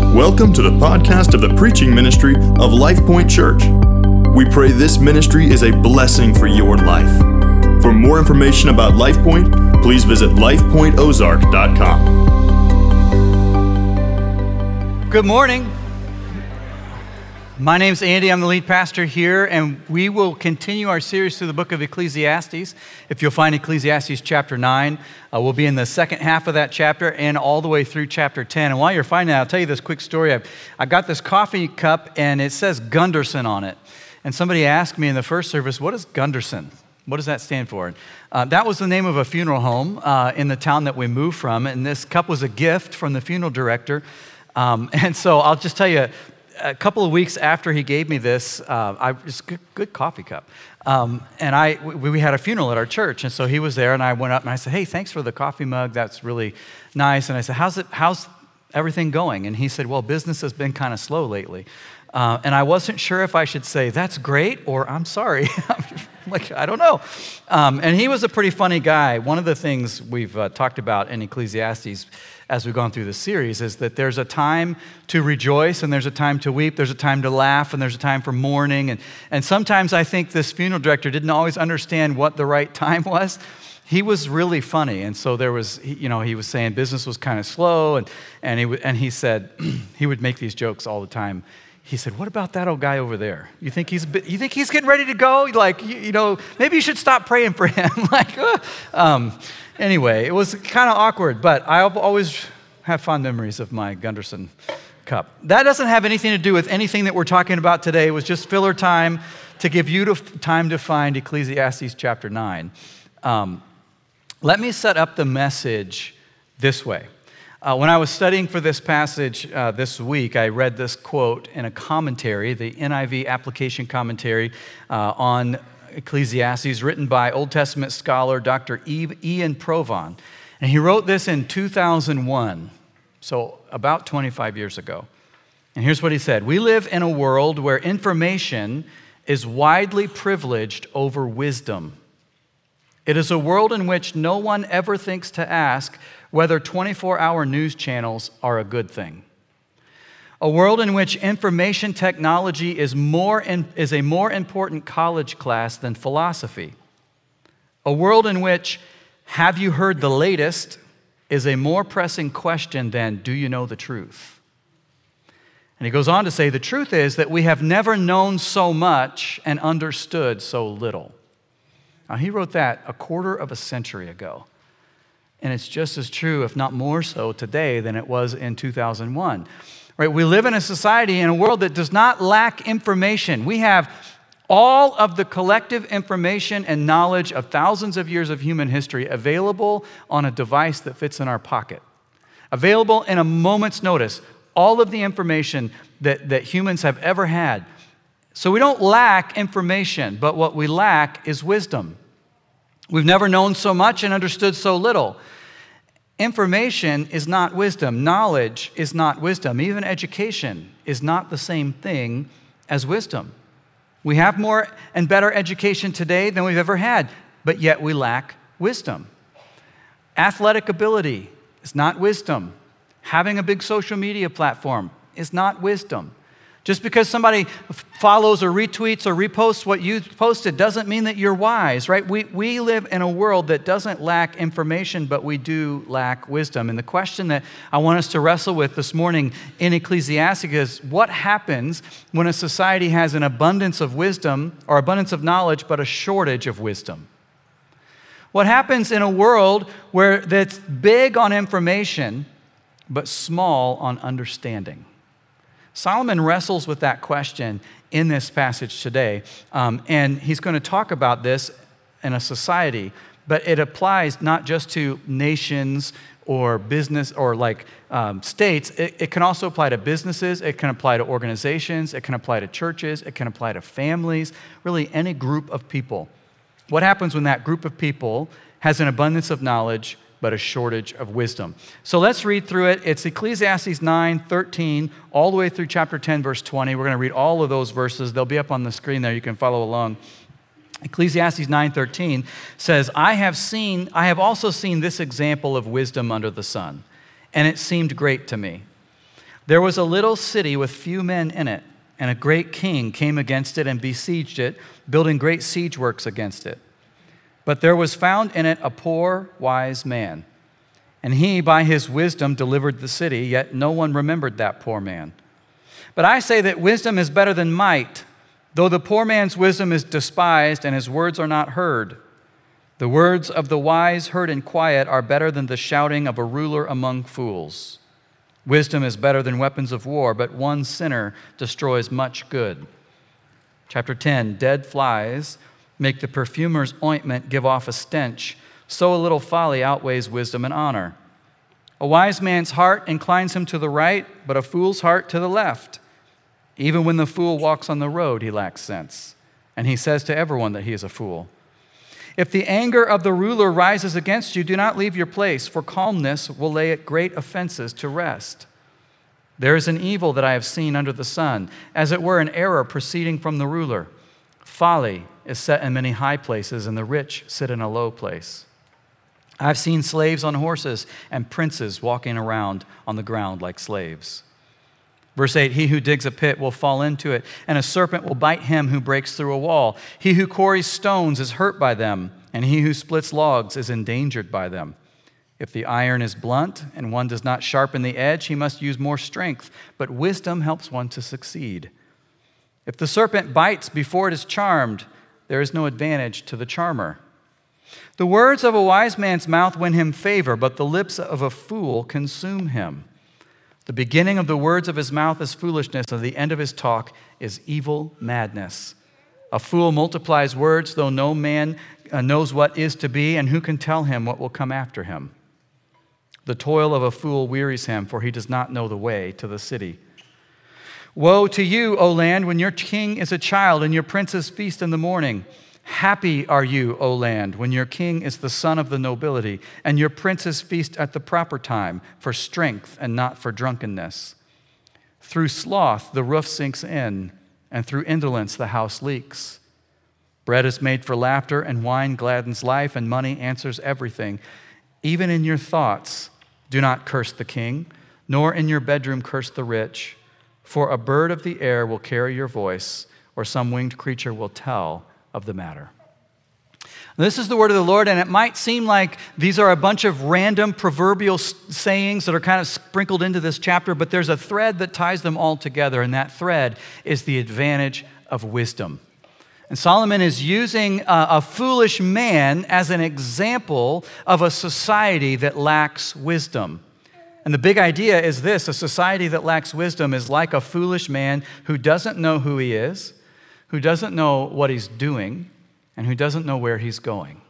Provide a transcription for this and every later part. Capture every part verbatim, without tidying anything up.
Welcome to the podcast of the preaching ministry of LifePoint Church. We pray this ministry is a blessing for your life. For more information about LifePoint, please visit life point ozark dot com. Good morning. My name's Andy. I'm the lead pastor here, and we will continue our series through the book of Ecclesiastes. If you'll find Ecclesiastes chapter nine, uh, we'll be in the second half of that chapter and all the way through chapter ten. And while you're finding that, I'll tell you this quick story. I've, I got this coffee cup, and it says Gunderson on it. And somebody asked me in the first service, what is Gunderson? What does that stand for? Uh, that was the name of a funeral home uh, in the town that we moved from, and this cup was a gift from the funeral director. Um, and so I'll just tell you, a couple of weeks after he gave me this, uh, I just good, good coffee cup, um, and I we, we had a funeral at our church, and so he was there, and I went up and I said, "Hey, thanks for the coffee mug. That's really nice." And I said, "How's it? How's everything going?" And he said, "Well, business has been kind of slow lately," uh, and I wasn't sure if I should say that's great or I'm sorry. Like, I don't know. Um, and he was a pretty funny guy. One of the things we've uh, talked about in Ecclesiastes as we've gone through this series is that there's a time to rejoice and there's a time to weep, there's a time to laugh and there's a time for mourning. And, and sometimes I think this funeral director didn't always understand what the right time was. He was really funny, and so there was, you know, he was saying business was kind of slow, and and he and he said he would make these jokes all the time. He said, "What about that old guy over there? You think he's you think he's getting ready to go? Like, you, you know, maybe you should stop praying for him." Like, uh, um, anyway, it was kind of awkward, but I always have fond memories of my Gunderson cup. That doesn't have anything to do with anything that we're talking about today. It was just filler time to give you to, time to find Ecclesiastes chapter nine. Um, let me set up the message this way. Uh, when I was studying for this passage uh, this week, I read this quote in a commentary, the N I V application commentary uh, on Ecclesiastes, written by Old Testament scholar Doctor Ian Provan. And he wrote this in two thousand one, so about twenty-five years ago. And here's what he said: "We live in a world where information is widely privileged over wisdom. It is a world in which no one ever thinks to ask whether twenty-four hour news channels are a good thing. A world in which information technology is more in, is a more important college class than philosophy. A world in which have you heard the latest is a more pressing question than do you know the truth?" And he goes on to say, "The truth is that we have never known so much and understood so little." Now, he wrote that a quarter of a century ago. And it's just as true, if not more so, today than it was in two thousand one. Right? We live in a society, in a world that does not lack information. We have all of the collective information and knowledge of thousands of years of human history available on a device that fits in our pocket. Available in a moment's notice. All of the information that, that humans have ever had. So we don't lack information, but what we lack is wisdom. We've never known so much and understood so little. Information is not wisdom. Knowledge is not wisdom. Even education is not the same thing as wisdom. We have more and better education today than we've ever had, but yet we lack wisdom. Athletic ability is not wisdom. Having a big social media platform is not wisdom. Just because somebody follows or retweets or reposts what you posted doesn't mean that you're wise, right? We we live in a world that doesn't lack information, but we do lack wisdom. And the question that I want us to wrestle with this morning in Ecclesiastes is, what happens when a society has an abundance of wisdom or abundance of knowledge, but a shortage of wisdom? What happens in a world where that's big on information, but small on understanding? Solomon wrestles with that question in this passage today, um, and he's going to talk about this in a society, but it applies not just to nations or business or like um, states. It, it can also apply to businesses, it can apply to organizations, it can apply to churches, it can apply to families, really any group of people. What happens when that group of people has an abundance of knowledge but a shortage of wisdom? So let's read through it. It's Ecclesiastes nine thirteen all the way through chapter ten, verse twenty. We're going to read all of those verses. They'll be up on the screen there. You can follow along. Ecclesiastes nine thirteen says, I have seen, I have also seen this example of wisdom under the sun, and it seemed great to me. There was a little city with few men in it, and a great king came against it and besieged it, building great siege works against it. But there was found in it a poor, wise man, and he, by his wisdom, delivered the city, yet no one remembered that poor man. But I say that wisdom is better than might, though the poor man's wisdom is despised and his words are not heard. The words of the wise heard in quiet are better than the shouting of a ruler among fools. Wisdom is better than weapons of war, but one sinner destroys much good. Chapter ten, dead flies make the perfumer's ointment give off a stench, so a little folly outweighs wisdom and honor. A wise man's heart inclines him to the right, but a fool's heart to the left. Even when the fool walks on the road, he lacks sense, and he says to everyone that he is a fool. If the anger of the ruler rises against you, do not leave your place, for calmness will lay at great offenses to rest. There is an evil that I have seen under the sun, as it were an error proceeding from the ruler. Folly is set in many high places, and the rich sit in a low place. I've seen slaves on horses and princes walking around on the ground like slaves. Verse eight, he who digs a pit will fall into it, and a serpent will bite him who breaks through a wall. He who quarries stones is hurt by them, and he who splits logs is endangered by them. If the iron is blunt and one does not sharpen the edge, he must use more strength, but wisdom helps one to succeed. If the serpent bites before it is charmed, there is no advantage to the charmer. The words of a wise man's mouth win him favor, but the lips of a fool consume him. The beginning of the words of his mouth is foolishness, and the end of his talk is evil madness. A fool multiplies words, though no man knows what is to be, and who can tell him what will come after him? The toil of a fool wearies him, for he does not know the way to the city. Woe to you, O land, when your king is a child and your princes feast in the morning. Happy are you, O land, when your king is the son of the nobility, and your princes feast at the proper time, for strength and not for drunkenness. Through sloth the roof sinks in, and through indolence the house leaks. Bread is made for laughter, and wine gladdens life, and money answers everything. Even in your thoughts, do not curse the king, nor in your bedroom curse the rich, for a bird of the air will carry your voice, or some winged creature will tell of the matter. This is the word of the Lord, and it might seem like these are a bunch of random proverbial sayings that are kind of sprinkled into this chapter, but there's a thread that ties them all together, and that thread is the advantage of wisdom. And Solomon is using a, a foolish man as an example of a society that lacks wisdom. And the big idea is this: a society that lacks wisdom is like a foolish man who doesn't know who he is, who doesn't know what he's doing, and who doesn't know where he's going.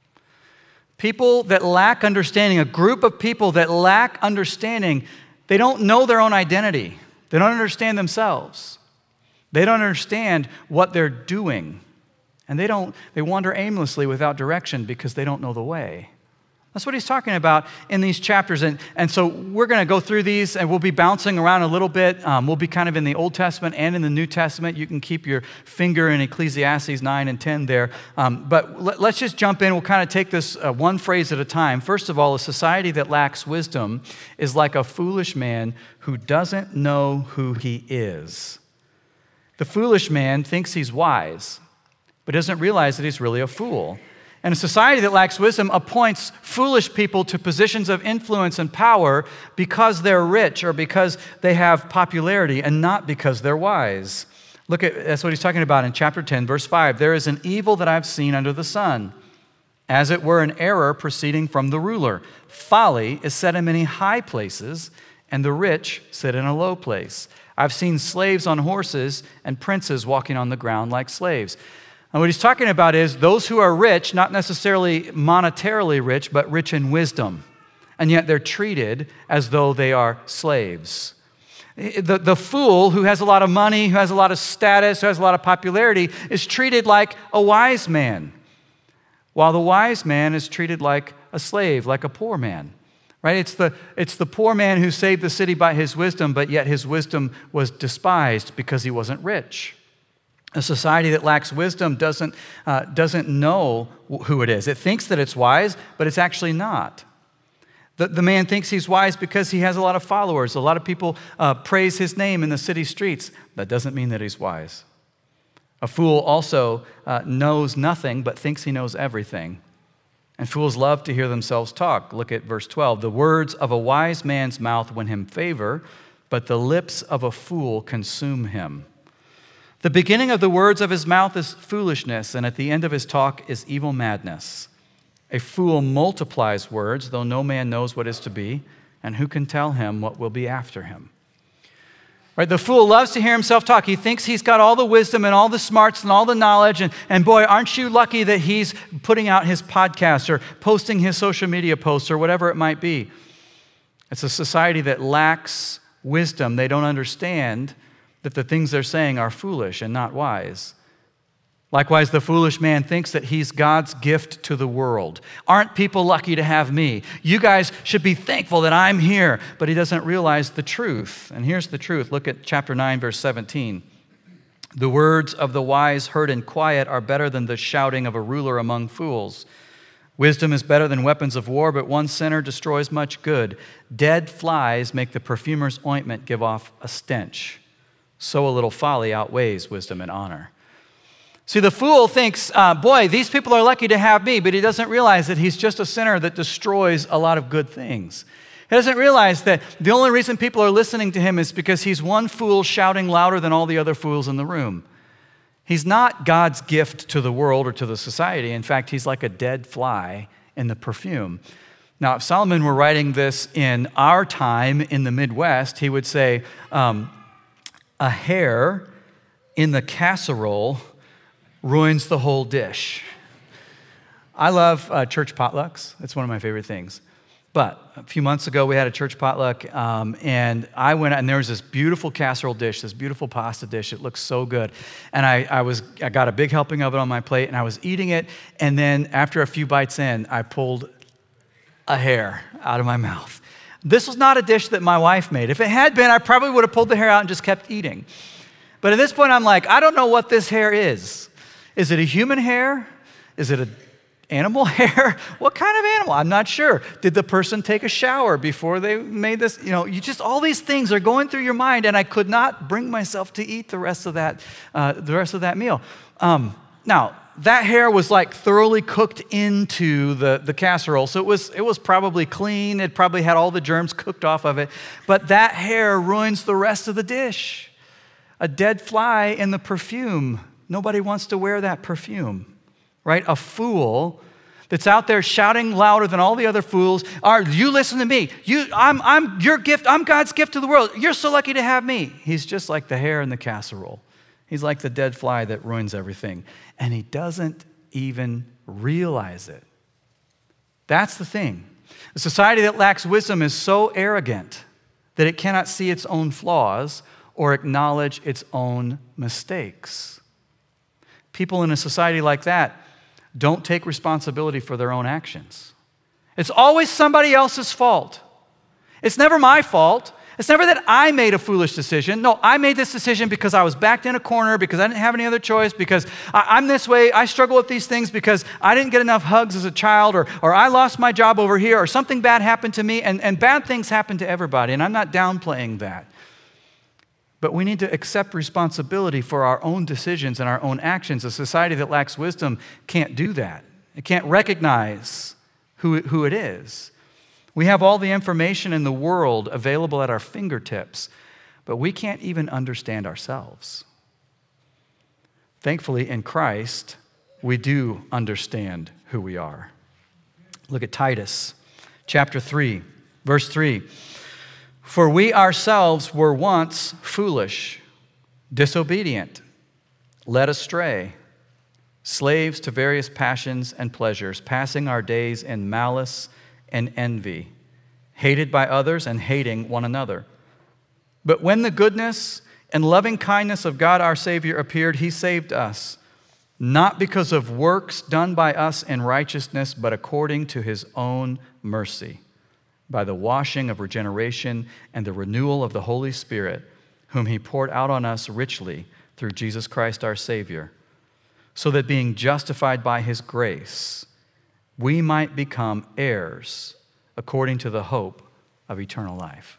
People that lack understanding, a group of people that lack understanding, they don't know their own identity. They don't understand themselves. They don't understand what they're doing. And they don't, they wander aimlessly without direction because they don't know the way. That's what he's talking about in these chapters. And, and so we're going to go through these, and we'll be bouncing around a little bit. Um, we'll be kind of in the Old Testament and in the New Testament. You can keep your finger in Ecclesiastes nine and ten there. Um, but let, let's just jump in. We'll kind of take this uh, one phrase at a time. First of all, a society that lacks wisdom is like a foolish man who doesn't know who he is. The foolish man thinks he's wise, but doesn't realize that he's really a fool. And a society that lacks wisdom appoints foolish people to positions of influence and power because they're rich or because they have popularity and not because they're wise. Look at, that's what he's talking about in chapter ten, verse five. There is an evil that I've seen under the sun, as it were an error proceeding from the ruler. Folly is set in many high places, and the rich sit in a low place. I've seen slaves on horses and princes walking on the ground like slaves. And what he's talking about is those who are rich, not necessarily monetarily rich, but rich in wisdom. And yet they're treated as though they are slaves. The, the fool who has a lot of money, who has a lot of status, who has a lot of popularity, is treated like a wise man, while the wise man is treated like a slave, like a poor man. Right? It's the, it's the poor man who saved the city by his wisdom, but yet his wisdom was despised because he wasn't rich. A society that lacks wisdom doesn't, uh, doesn't know who it is. It thinks that it's wise, but it's actually not. The, the man thinks he's wise because he has a lot of followers. A lot of people uh, praise his name in the city streets. That doesn't mean that he's wise. A fool also uh, knows nothing but thinks he knows everything. And fools love to hear themselves talk. Look at verse twelve. The words of a wise man's mouth win him favor, but the lips of a fool consume him. The beginning of the words of his mouth is foolishness, and at the end of his talk is evil madness. A fool multiplies words, though no man knows what is to be, and who can tell him what will be after him? Right? The fool loves to hear himself talk. He thinks he's got all the wisdom and all the smarts and all the knowledge, and, and boy, aren't you lucky that he's putting out his podcast or posting his social media posts or whatever it might be. It's a society that lacks wisdom. They don't understand that the things they're saying are foolish and not wise. Likewise, the foolish man thinks that he's God's gift to the world. Aren't people lucky to have me? You guys should be thankful that I'm here. But he doesn't realize the truth. And here's the truth. Look at chapter nine, verse seventeen. The words of the wise heard in quiet are better than the shouting of a ruler among fools. Wisdom is better than weapons of war, but one sinner destroys much good. Dead flies make the perfumer's ointment give off a stench. So a little folly outweighs wisdom and honor. See, the fool thinks, uh, boy, these people are lucky to have me, but he doesn't realize that he's just a sinner that destroys a lot of good things. He doesn't realize that the only reason people are listening to him is because he's one fool shouting louder than all the other fools in the room. He's not God's gift to the world or to the society. In fact, he's like a dead fly in the perfume. Now, if Solomon were writing this in our time in the Midwest, he would say, um, a hair in the casserole ruins the whole dish. I love uh, church potlucks. It's one of my favorite things. But a few months ago, we had a church potluck, um, and I went, and there was this beautiful casserole dish, this beautiful pasta dish. It looks so good. And I, I was, I got a big helping of it on my plate, and I was eating it, and then after a few bites in, I pulled a hair out of my mouth. This was not a dish that my wife made. If it had been, I probably would have pulled the hair out and just kept eating. But at this point, I'm like, I don't know what this hair is. Is it a human hair? Is it an animal hair? What kind of animal? I'm not sure. Did the person take a shower before they made this? You know, you just, all these things are going through your mind, and I could not bring myself to eat the rest of that, uh, the rest of that meal. Um, now, that hair was like thoroughly cooked into the, the casserole, so it was, it was probably clean. It probably had all the germs cooked off of it, but that hair ruins the rest of the dish. A dead fly in the perfume. Nobody wants to wear that perfume, right? A fool that's out there shouting louder than all the other fools are, you listen to me. You, I'm, I'm your gift. I'm God's gift to the world. You're so lucky to have me. He's just like the hair in the casserole. He's like the dead fly that ruins everything. And he doesn't even realize it. That's the thing. A society that lacks wisdom is so arrogant that it cannot see its own flaws or acknowledge its own mistakes. People in a society like that don't take responsibility for their own actions. It's always somebody else's fault. It's never my fault. It's never that I made a foolish decision. No, I made this decision because I was backed in a corner, because I didn't have any other choice, because I, I'm this way, I struggle with these things because I didn't get enough hugs as a child, or, or I lost my job over here, or something bad happened to me, and, and bad things happen to everybody, and I'm not downplaying that. But we need to accept responsibility for our own decisions and our own actions. A society that lacks wisdom can't do that. It can't recognize who, who it is. We have all the information in the world available at our fingertips, but we can't even understand ourselves. Thankfully, in Christ, we do understand who we are. Look at Titus chapter three, verse three. For we ourselves were once foolish, disobedient, led astray, slaves to various passions and pleasures, passing our days in malice and envy, hated by others and hating one another. But when the goodness and loving kindness of God our Savior appeared, he saved us, not because of works done by us in righteousness, but according to his own mercy, by the washing of regeneration and the renewal of the Holy Spirit, whom he poured out on us richly through Jesus Christ our Savior, so that being justified by his grace, we might become heirs according to the hope of eternal life.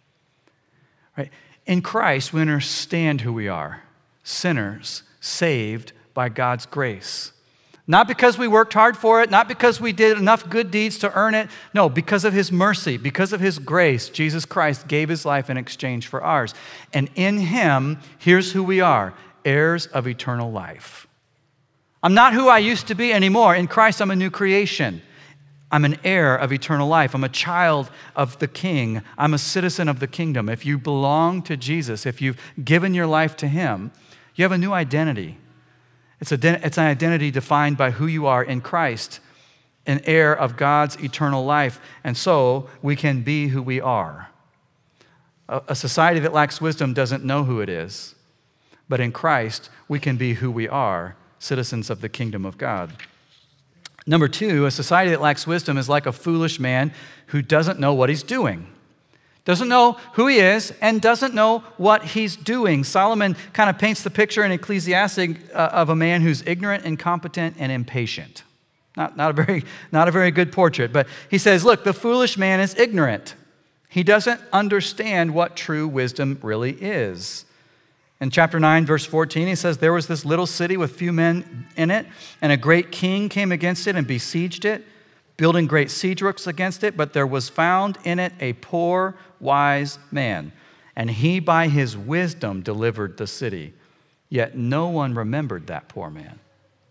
Right? In Christ, we understand who we are, sinners saved by God's grace. Not because we worked hard for it, not because we did enough good deeds to earn it. No, because of his mercy, because of his grace, Jesus Christ gave his life in exchange for ours. And in him, here's who we are, heirs of eternal life. I'm not who I used to be anymore. In Christ, I'm a new creation. I'm an heir of eternal life. I'm a child of the King. I'm a citizen of the kingdom. If you belong to Jesus, if you've given your life to him, you have a new identity. It's, a, it's an identity defined by who you are in Christ, an heir of God's eternal life. And so we can be who we are. A, a society that lacks wisdom doesn't know who it is. But in Christ, we can be who we are, citizens of the kingdom of God. Number two, a society that lacks wisdom is like a foolish man who doesn't know what he's doing. Doesn't know who he is and doesn't know what he's doing. Solomon kind of paints the picture in Ecclesiastes uh, of a man who's ignorant, incompetent, and impatient. Not, not, a very, not a very good portrait, but he says, look, the foolish man is ignorant. He doesn't understand what true wisdom really is. In chapter nine, verse fourteen, he says, there was this little city with few men in it, and a great king came against it and besieged it, building great siege works against it, but there was found in it a poor, wise man, and he by his wisdom delivered the city. Yet no one remembered that poor man.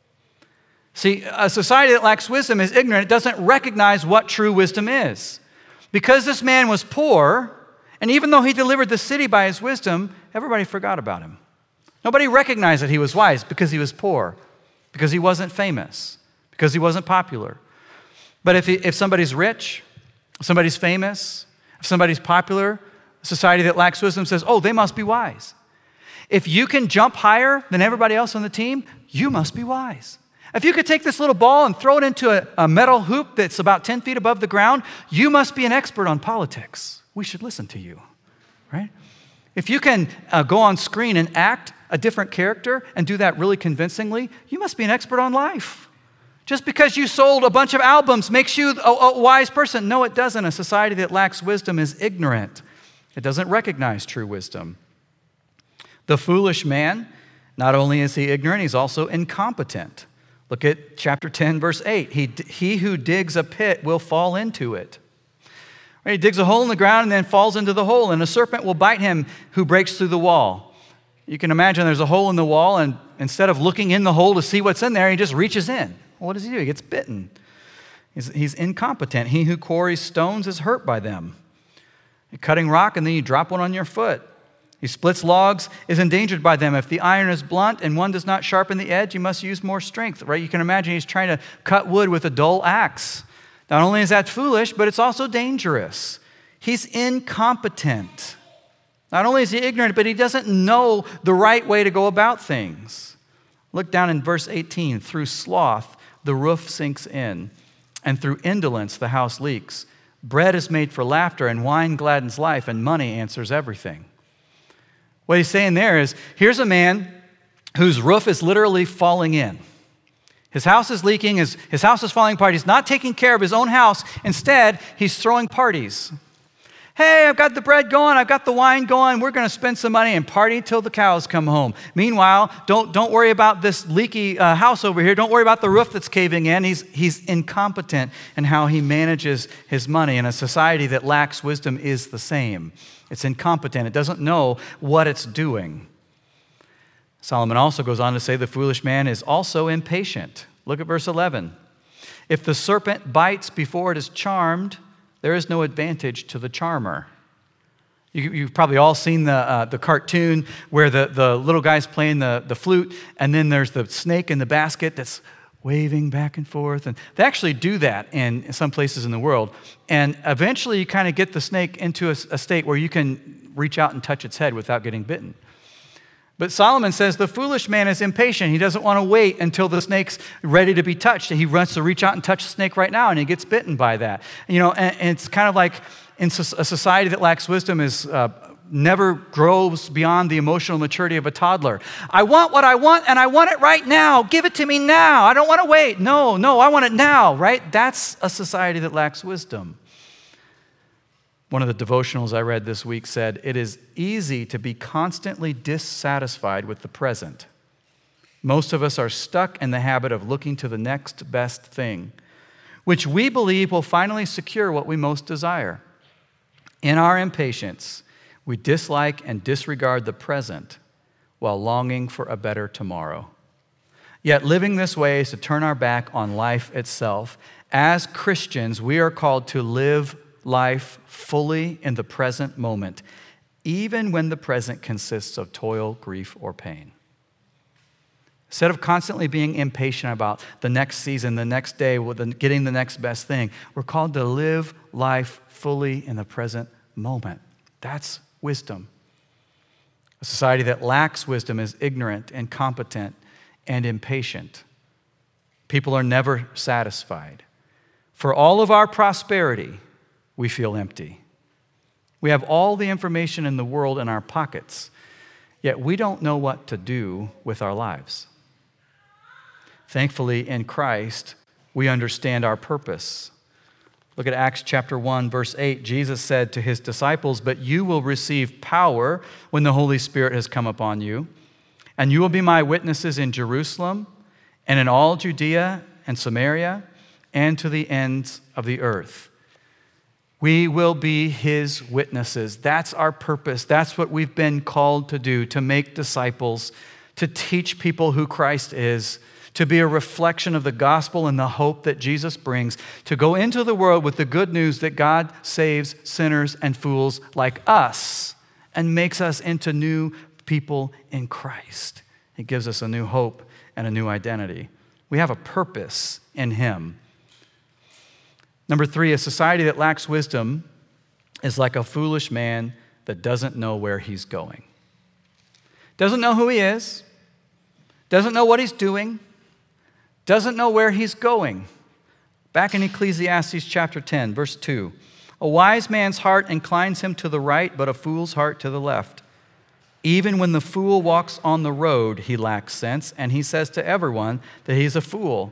See, a society that lacks wisdom is ignorant. It doesn't recognize what true wisdom is. Because this man was poor, and even though he delivered the city by his wisdom, everybody forgot about him. Nobody recognized that he was wise because he was poor, because he wasn't famous, because he wasn't popular. But if, he, if somebody's rich, if somebody's famous, if somebody's popular, a society that lacks wisdom says, oh, they must be wise. If you can jump higher than everybody else on the team, you must be wise. If you could take this little ball and throw it into a, a metal hoop that's about ten feet above the ground, you must be an expert on politics. We should listen to you, right? If you can uh, go on screen and act a different character and do that really convincingly, you must be an expert on life. Just because you sold a bunch of albums makes you a, a wise person. No, it doesn't. A society that lacks wisdom is ignorant. It doesn't recognize true wisdom. The foolish man, not only is he ignorant, he's also incompetent. Look at chapter ten, verse eight. He, he who digs a pit will fall into it. Right? He digs a hole in the ground and then falls into the hole, and a serpent will bite him who breaks through the wall. You can imagine there's a hole in the wall, and instead of looking in the hole to see what's in there, he just reaches in. Well, what does he do? He gets bitten. He's, he's incompetent. He who quarries stones is hurt by them. You're cutting rock and then you drop one on your foot. He splits logs, is endangered by them. If the iron is blunt and one does not sharpen the edge, you must use more strength, right? You can imagine he's trying to cut wood with a dull axe. Not only is that foolish, but it's also dangerous. He's incompetent. Not only is he ignorant, but he doesn't know the right way to go about things. Look down in verse eighteen. Through sloth, the roof sinks in, and through indolence, the house leaks. Bread is made for laughter, and wine gladdens life, and money answers everything. What he's saying there is, here's a man whose roof is literally falling in. His house is leaking, his, his house is falling apart. He's not taking care of his own house. Instead, he's throwing parties. Hey, I've got the bread going, I've got the wine going, we're going to spend some money and party till the cows come home. Meanwhile, don't, don't worry about this leaky uh, house over here. Don't worry about the roof that's caving in. He's, he's incompetent in how he manages his money. And a society that lacks wisdom is the same. It's incompetent. It doesn't know what it's doing. Solomon also goes on to say the foolish man is also impatient. Look at verse eleven. If the serpent bites before it is charmed, there is no advantage to the charmer. You, you've probably all seen the, uh, the cartoon where the, the little guy's playing the, the flute, and then there's the snake in the basket that's waving back and forth. And they actually do that in some places in the world. And eventually you kind of get the snake into a, a state where you can reach out and touch its head without getting bitten. But Solomon says the foolish man is impatient. He doesn't want to wait until the snake's ready to be touched. He wants to reach out and touch the snake right now, and he gets bitten by that. You know, and, and it's kind of like in a society that lacks wisdom is uh, never grows beyond the emotional maturity of a toddler. I want what I want, and I want it right now. Give it to me now. I don't want to wait. No, no, I want it now, right? That's a society that lacks wisdom. One of the devotionals I read this week said, "It is easy to be constantly dissatisfied with the present. Most of us are stuck in the habit of looking to the next best thing, which we believe will finally secure what we most desire. In our impatience, we dislike and disregard the present while longing for a better tomorrow. Yet living this way is to turn our back on life itself. As Christians, we are called to live life fully in the present moment, even when the present consists of toil, grief, or pain." Instead of constantly being impatient about the next season, the next day, getting the next best thing, we're called to live life fully in the present moment. That's wisdom. A society that lacks wisdom is ignorant, incompetent, and impatient. People are never satisfied. For all of our prosperity, we feel empty. We have all the information in the world in our pockets, yet we don't know what to do with our lives. Thankfully, in Christ, we understand our purpose. Look at Acts chapter one, verse eight. Jesus said to his disciples, "But you will receive power when the Holy Spirit has come upon you, and you will be my witnesses in Jerusalem and in all Judea and Samaria and to the ends of the earth." We will be his witnesses. That's our purpose. That's what we've been called to do, to make disciples, to teach people who Christ is, to be a reflection of the gospel and the hope that Jesus brings, to go into the world with the good news that God saves sinners and fools like us and makes us into new people in Christ. He gives us a new hope and a new identity. We have a purpose in him. Number three, a society that lacks wisdom is like a foolish man that doesn't know where he's going. Doesn't know who he is, doesn't know what he's doing, doesn't know where he's going. Back in Ecclesiastes chapter ten, verse two, "A wise man's heart inclines him to the right, but a fool's heart to the left. Even when the fool walks on the road, he lacks sense, and he says to everyone that he's a fool."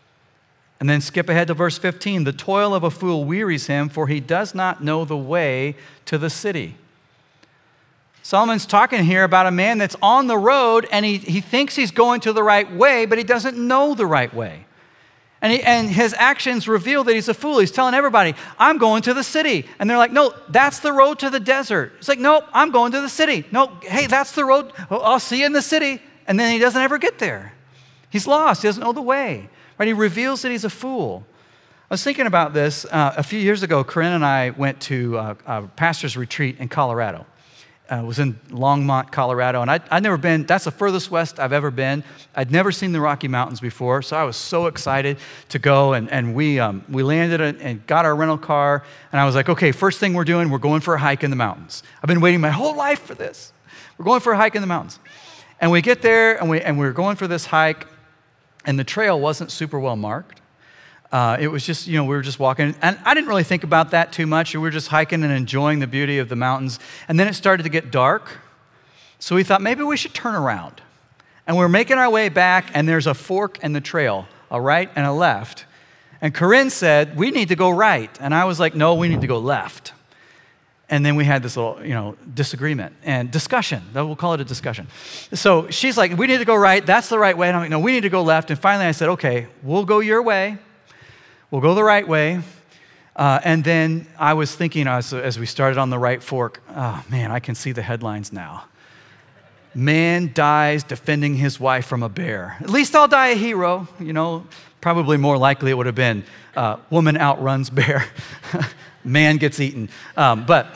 And then skip ahead to verse fifteen. "The toil of a fool wearies him, for he does not know the way to the city." Solomon's talking here about a man that's on the road, and he, he thinks he's going to the right way, but he doesn't know the right way. And, he, and his actions reveal that he's a fool. He's telling everybody, "I'm going to the city." And they're like, "No, that's the road to the desert." He's like, "No, I'm going to the city." "No, hey, that's the road. I'll see you in the city." And then he doesn't ever get there. He's lost. He doesn't know the way. Right? He reveals that he's a fool. I was thinking about this. Uh, a few years ago, Corinne and I went to uh, a pastor's retreat in Colorado. Uh, it was in Longmont, Colorado, and I'd, I'd never been, that's the furthest west I've ever been. I'd never seen the Rocky Mountains before, so I was so excited to go, and, and we um, we landed and got our rental car, and I was like, okay, first thing we're doing, we're going for a hike in the mountains. I've been waiting my whole life for this. We're going for a hike in the mountains. And we get there, and, we, and we're going for this hike, and the trail wasn't super well marked. Uh, it was just, you know, we were just walking, and I didn't really think about that too much. We were just hiking and enjoying the beauty of the mountains. And then it started to get dark, so we thought maybe we should turn around. And we're making our way back, and there's a fork in the trail, a right and a left. And Corinne said, "We need to go right." And I was like, "No, we need to go left." And then we had this little, you know, disagreement and discussion. We'll call it a discussion. So she's like, "We need to go right. That's the right way." And I'm like, "No, we need to go left." And finally I said, "Okay, we'll go your way. We'll go the right way." Uh, and then I was thinking as, as we started on the right fork, oh man, I can see the headlines now. "Man dies defending his wife from a bear. At least I'll die a hero." You know, probably more likely it would have been uh, "Woman outruns bear." Man gets eaten. Um, but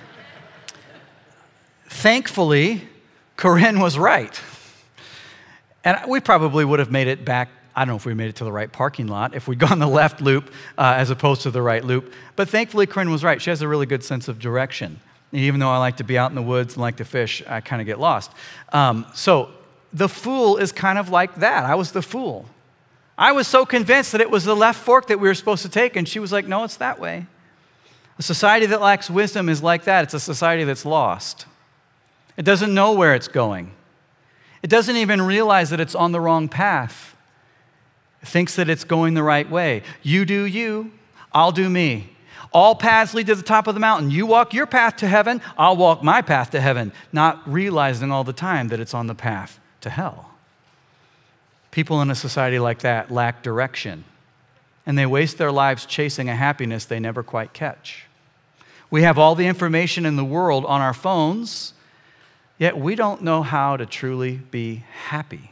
thankfully, Corinne was right. And we probably would have made it back. I don't know if we made it to the right parking lot, if we'd gone the left loop uh, as opposed to the right loop. But thankfully, Corinne was right. She has a really good sense of direction. And even though I like to be out in the woods and like to fish, I kind of get lost. Um, so the fool is kind of like that. I was the fool. I was so convinced that it was the left fork that we were supposed to take, and she was like, "No, it's that way." A society that lacks wisdom is like that. It's a society that's lost. It doesn't know where it's going. It doesn't even realize that it's on the wrong path. It thinks that it's going the right way. You do you, I'll do me. All paths lead to the top of the mountain. You walk your path to heaven, I'll walk my path to heaven, not realizing all the time that it's on the path to hell. People in a society like that lack direction, and they waste their lives chasing a happiness they never quite catch. We have all the information in the world on our phones, yet we don't know how to truly be happy.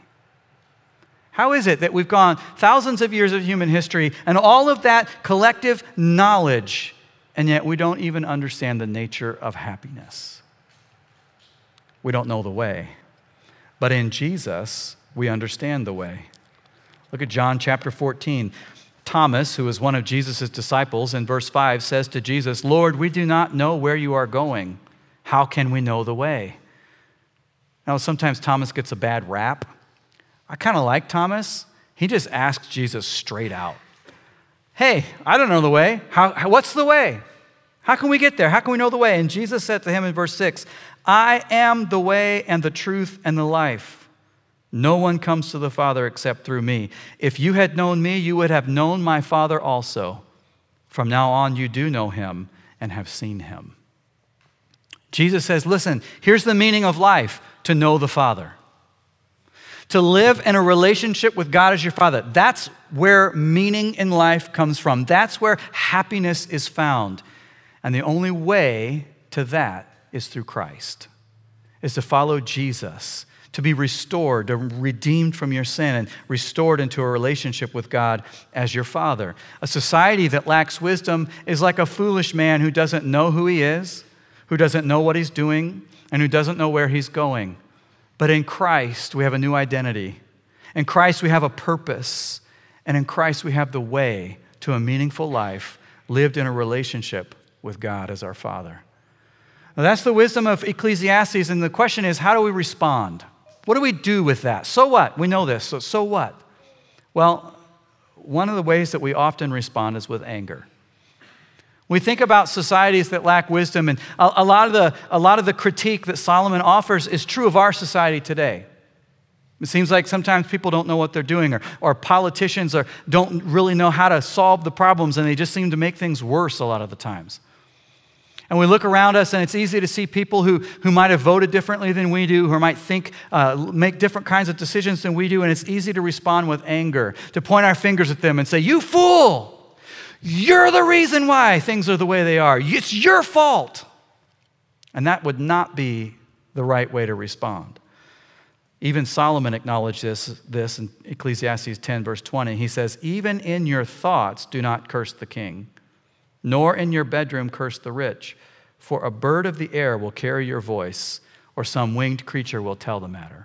How is it that we've gone thousands of years of human history and all of that collective knowledge, and yet we don't even understand the nature of happiness? We don't know the way. But in Jesus, we understand the way. Look at John chapter fourteen. Thomas, who is one of Jesus' disciples, in verse five says to Jesus, "Lord, we do not know where you are going. How can we know the way?" Now, sometimes Thomas gets a bad rap. I kind of like Thomas. He just asks Jesus straight out. Hey, I don't know the way. How, how, what's the way? How can we get there? How can we know the way? And Jesus said to him in verse six, I am the way and the truth and the life. No one comes to the Father except through me. If you had known me, you would have known my Father also. From now on, you do know him and have seen him. Jesus says, listen, here's the meaning of life, to know the Father. To live in a relationship with God as your Father. That's where meaning in life comes from. That's where happiness is found. And the only way to that is through Christ, is to follow Jesus, to be restored, to redeemed from your sin and restored into a relationship with God as your Father. A society that lacks wisdom is like a foolish man who doesn't know who he is, who doesn't know what he's doing, and who doesn't know where he's going. But in Christ, we have a new identity. In Christ, we have a purpose. And in Christ, we have the way to a meaningful life lived in a relationship with God as our Father. Now, that's the wisdom of Ecclesiastes, and the question is, how do we respond? What do we do with that? So what? We know this, so so what? Well, one of the ways that we often respond is with anger. We think about societies that lack wisdom, and a, a, lot of the, a lot of the critique that Solomon offers is true of our society today. It seems like sometimes people don't know what they're doing, or, or politicians are, don't really know how to solve the problems, and they just seem to make things worse a lot of the times. And we look around us, and it's easy to see people who, who might have voted differently than we do, who might think, uh, make different kinds of decisions than we do, and it's easy to respond with anger, to point our fingers at them and say, you fool! You're the reason why things are the way they are. It's your fault. And that would not be the right way to respond. Even Solomon acknowledged this, this in Ecclesiastes ten, verse twenty. He says, even in your thoughts do not curse the king, nor in your bedroom curse the rich, for a bird of the air will carry your voice, or some winged creature will tell the matter.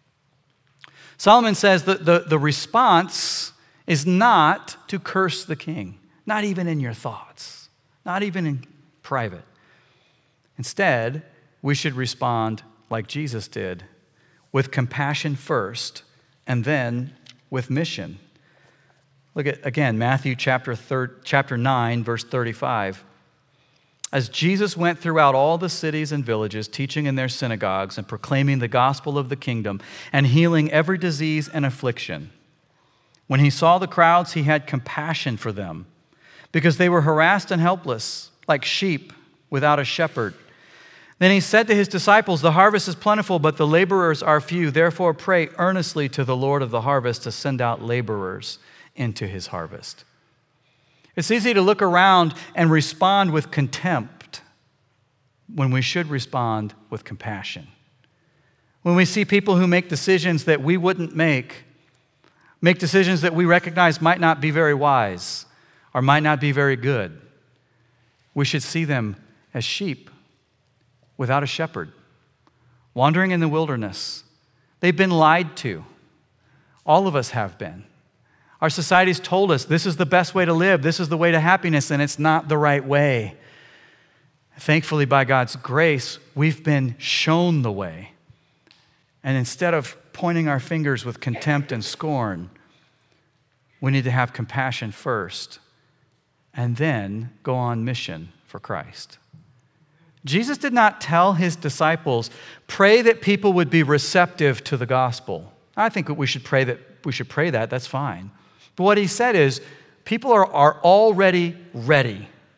Solomon says that the, the response is not to curse the king. Not even in your thoughts, not even in private. Instead, we should respond like Jesus did, with compassion first, and then with mission. Look at, again, Matthew chapter, third, chapter nine, verse thirty-five. As Jesus went throughout all the cities and villages, teaching in their synagogues and proclaiming the gospel of the kingdom and healing every disease and affliction, when he saw the crowds, he had compassion for them, because they were harassed and helpless, like sheep without a shepherd. Then he said to his disciples, the harvest is plentiful, but the laborers are few. Therefore pray earnestly to the Lord of the harvest to send out laborers into his harvest. It's easy to look around and respond with contempt when we should respond with compassion. When we see people who make decisions that we wouldn't make, make decisions that we recognize might not be very wise, or might not be very good, we should see them as sheep without a shepherd, wandering in the wilderness. They've been lied to. All of us have been. Our society's told us this is the best way to live, this is the way to happiness, and it's not the right way. Thankfully, by God's grace, we've been shown the way. And instead of pointing our fingers with contempt and scorn, we need to have compassion first, and then go on mission for Christ. Jesus did not tell his disciples, pray that people would be receptive to the gospel. I think that we should pray that we should pray that, that's fine. But what he said is, people are, are already ready.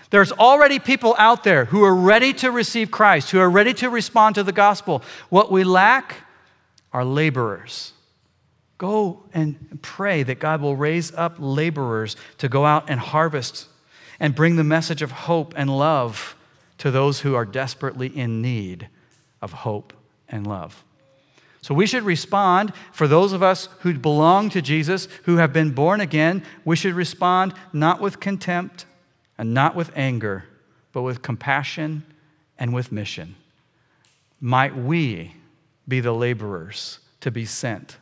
There's already people out there who are ready to receive Christ, who are ready to respond to the gospel. What we lack are laborers. Go and pray that God will raise up laborers to go out and harvest and bring the message of hope and love to those who are desperately in need of hope and love. So we should respond, for those of us who belong to Jesus, who have been born again, we should respond not with contempt and not with anger, but with compassion and with mission. Might we be the laborers to be sent.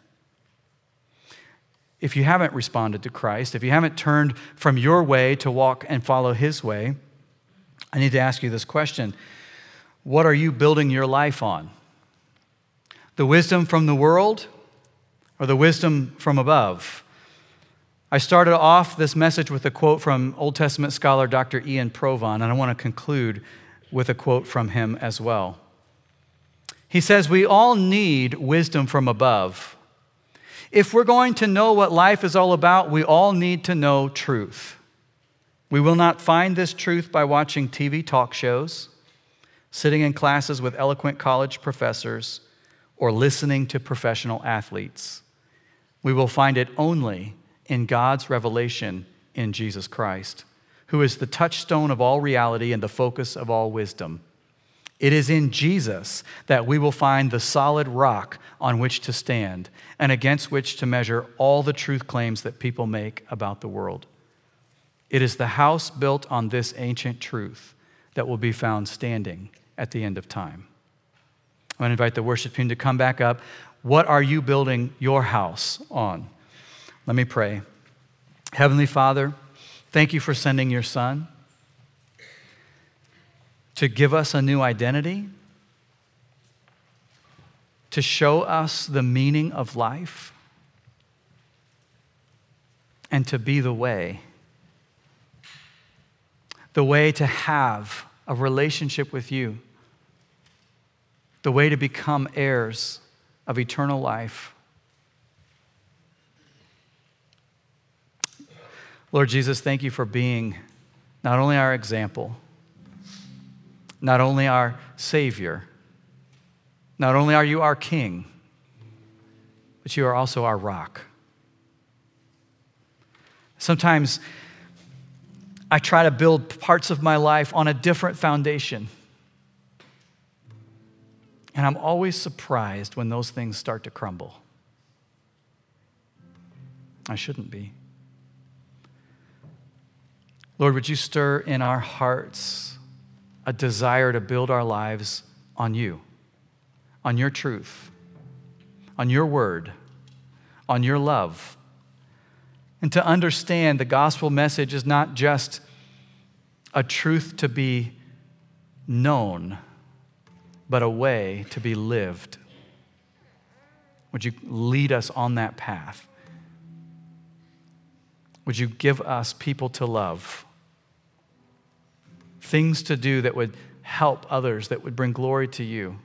If you haven't responded to Christ, if you haven't turned from your way to walk and follow His way, I need to ask you this question. What are you building your life on? The wisdom from the world or the wisdom from above? I started off this message with a quote from Old Testament scholar Doctor Ian Provan, and I want to conclude with a quote from him as well. He says, "We all need wisdom from above. If we're going to know what life is all about, we all need to know truth. We will not find this truth by watching T V talk shows, sitting in classes with eloquent college professors, or listening to professional athletes. We will find it only in God's revelation in Jesus Christ, who is the touchstone of all reality and the focus of all wisdom. It is in Jesus that we will find the solid rock on which to stand and against which to measure all the truth claims that people make about the world. It is the house built on this ancient truth that will be found standing at the end of time." I want to invite the worship team to come back up. What are you building your house on? Let me pray. Heavenly Father, thank you for sending your Son to give us a new identity, to show us the meaning of life, and to be the way. The way to have a relationship with you. The way to become heirs of eternal life. Lord Jesus, thank you for being not only our example, not only our Savior, not only are you our King, but you are also our rock. Sometimes I try to build parts of my life on a different foundation. And I'm always surprised when those things start to crumble. I shouldn't be. Lord, would you stir in our hearts a desire to build our lives on you, on your truth, on your word, on your love, and to understand the gospel message is not just a truth to be known, but a way to be lived. Would you lead us on that path? Would you give us people to love, things to do that would help others, that would bring glory to you?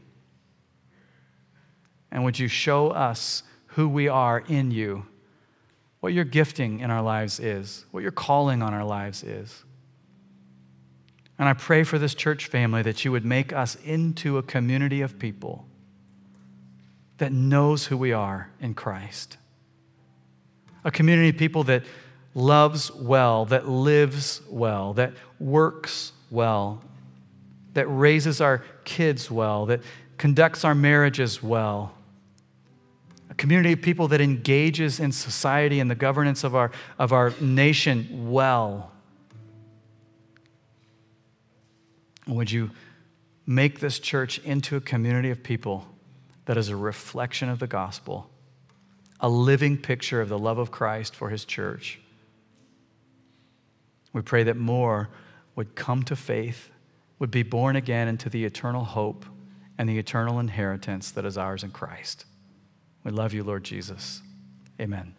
And would you show us who we are in you, what your gifting in our lives is, what your calling on our lives is? And I pray for this church family that you would make us into a community of people that knows who we are in Christ. A community of people that loves well, that lives well, that works well, that raises our kids well, that conducts our marriages well. A community of people that engages in society and the governance of our, of our nation well. Would you make this church into a community of people that is a reflection of the gospel, a living picture of the love of Christ for his church? We pray that more would come to faith, would be born again into the eternal hope and the eternal inheritance that is ours in Christ. We love you, Lord Jesus. Amen.